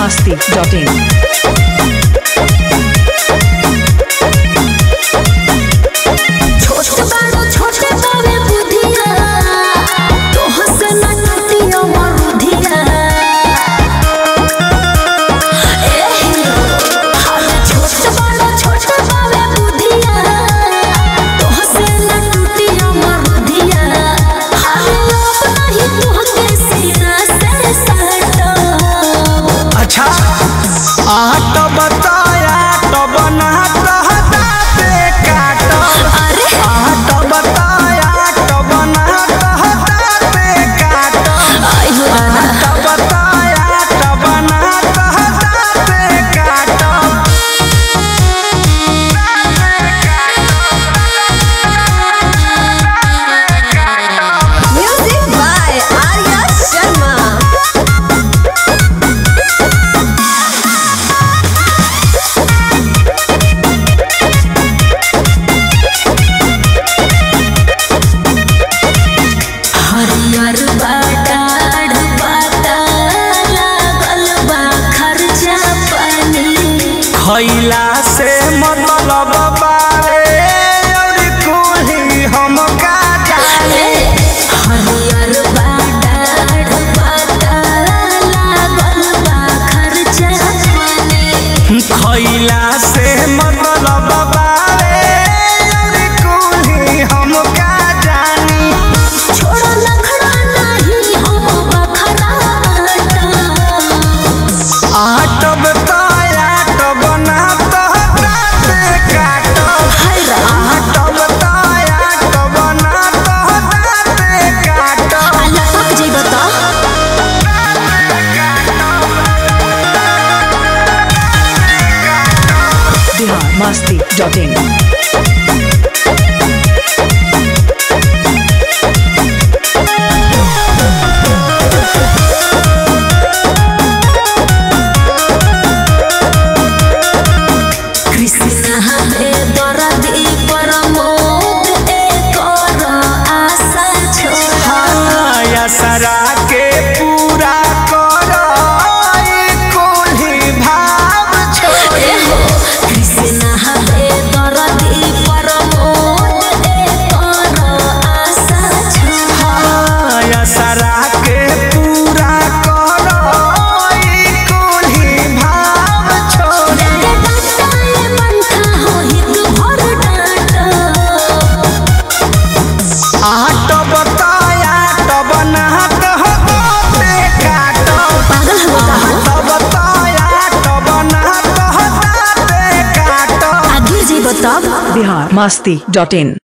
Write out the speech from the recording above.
biharmasti.in खैला से मतलब बारे और कोई हम का जाने हरियर बाडाढ़ पाता लागल बा खर्चा पानी खैला से मतलब बारे और कोई हम का जानी छोड़ा लखड़ा नहीं हम बखरा आटब biharmasti.in कृष्ण हमें दर्दी प्रमोद एक आशा छोड़ा सरा के पूरा करो कोई भाव छोड़े कृष्ण हमें दर्दी प्रमोद एक आशा छोड़ा सरा के पूरा करो कोई भाव छोड़े आटो बताया तो बना biharmasti.in